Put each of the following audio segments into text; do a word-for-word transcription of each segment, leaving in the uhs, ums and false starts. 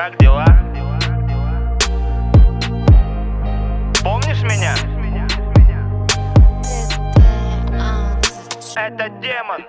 как дела? Помнишь меня? Это демон.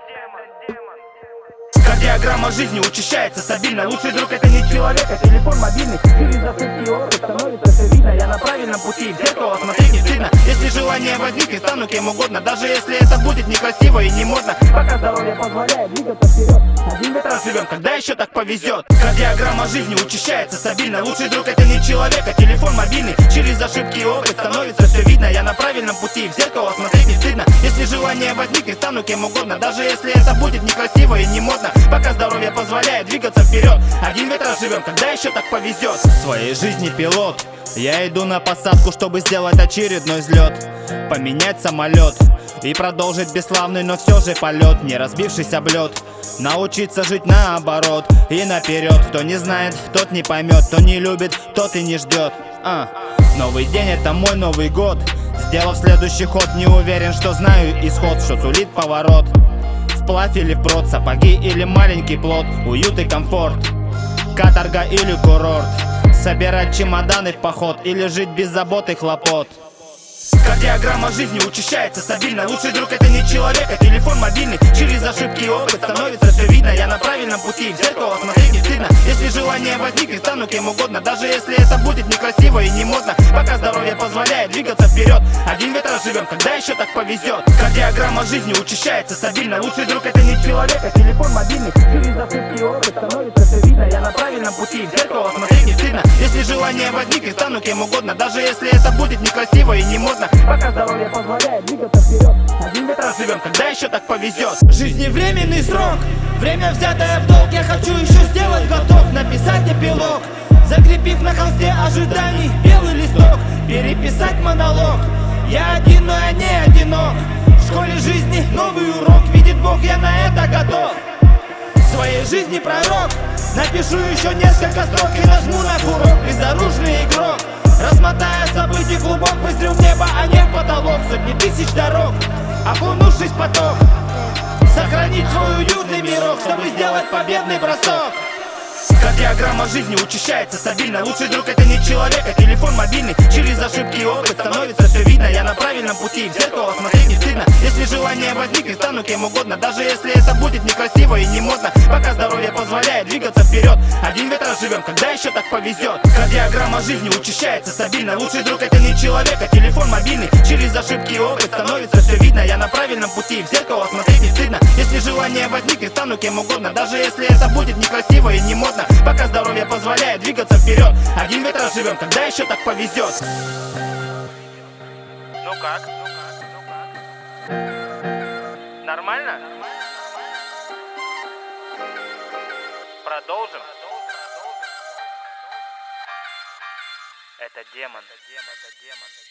Кардиограмма жизни учащается стабильно. Лучший друг — это не человек, а телефон мобильный. Через ошибки опыт становится все видно. Я на правильном пути, в зеркало смотреть не стыдно. Если желание возникнет, стану кем угодно. Даже если это будет некрасиво и не модно. Пока здоровье позволяет двигаться вперед. Один век раз живем, когда еще так повезет. Кардиограмма жизни учащается стабильно. Лучший друг — это не человек, а телефон мобильный. Через ошибки опыт становится все видно. Я на правильном пути, в зеркало смотреть не стыдно. Если желание возникнет, стану кем угодно. Даже если это будет некрасиво и не модно. Пока здоровье позволяет двигаться вперед. Один век раз живем, когда еще так повезет. В своей жизни пилот. Я иду на посадку, чтобы сделать очередной взлет. Поменять самолет и продолжить бесславный, но все же полет. Не разбившись об лед. Научиться жить наоборот и наперед. Кто не знает, тот не поймет. Кто не любит, тот и не ждет. а. Новый день — это мой Новый год. Сделав следующий ход, не уверен, что знаю исход. Что сулит поворот. Вплавь или вброд, сапоги или маленький плод. Уют и комфорт, каторга или курорт. Собирать чемоданы в поход или жить без забот и хлопот. Кардиограмма жизни учащается стабильно. Лучший друг — это не человек, а телефон мобильный. Через ошибки и опыт становится все видно. Я на правильном пути, в зеркало смотреть не стыдно. Если желание возникнет, стану кем угодно. Даже если это будет некрасиво и не модно. Пока здоровье позволяет двигаться вперед. Один век раз живем, когда еще так повезет. Кардиограмма жизни учащается стабильно. Лучший друг — это не человек, а телефон мобильный. Через ошибки и опыт становится все видно. Я на правильном пути, в зеркало смотреть не стыдно. Если желание возникнет, стану кем угодно. Даже если это будет некрасиво и не модно. Пока здоровье позволяет двигаться вперед. Один век раз живем, когда еще так повезет. Жизни временный срок, время взятое в долг. Я хочу еще сделать глоток, написать эпилог, закрепив на холсте ожиданий белый листок. Переписать монолог. Я один, но я не одинок. В школе жизни новый урок. Видит Бог, я на это готов. В своей жизни пророк. Напишу еще несколько строк и нажму на курок. Безоружный игрок. Размотая событий клубок, выстрел в небо, а не в потолок. Сотни тысяч дорог, окунувшись в поток. Сохранить свой уютный мирок, чтобы сделать победный бросок. Кардиограмма жизни учащается стабильно. Лучший друг — это не человек, а телефон мобильный. Через ошибки и опыт становится все видно. Я на правильном пути, в зеркало смотреть не стыдно. Если желание возникнет, стану кем угодно. Даже если это будет некрасиво и не модно. Пока здоровье позволяет двигаться вперед. Один век раз живем, когда еще так повезет. Кардиограмма жизни учащается стабильно. Лучший друг — это не человек, а телефон мобильный. Через ошибки и опыт становится все видно. Я на правильном пути, в зеркало смотреть не стыдно. Если желание возникнет, стану кем угодно. Даже если это будет некрасиво и не модно. Пока здоровье позволяет двигаться вперед. Один век раз живем, когда еще так повезет. Ну как? Нормально? Продолжим? Это демон. Это демон. Это демон.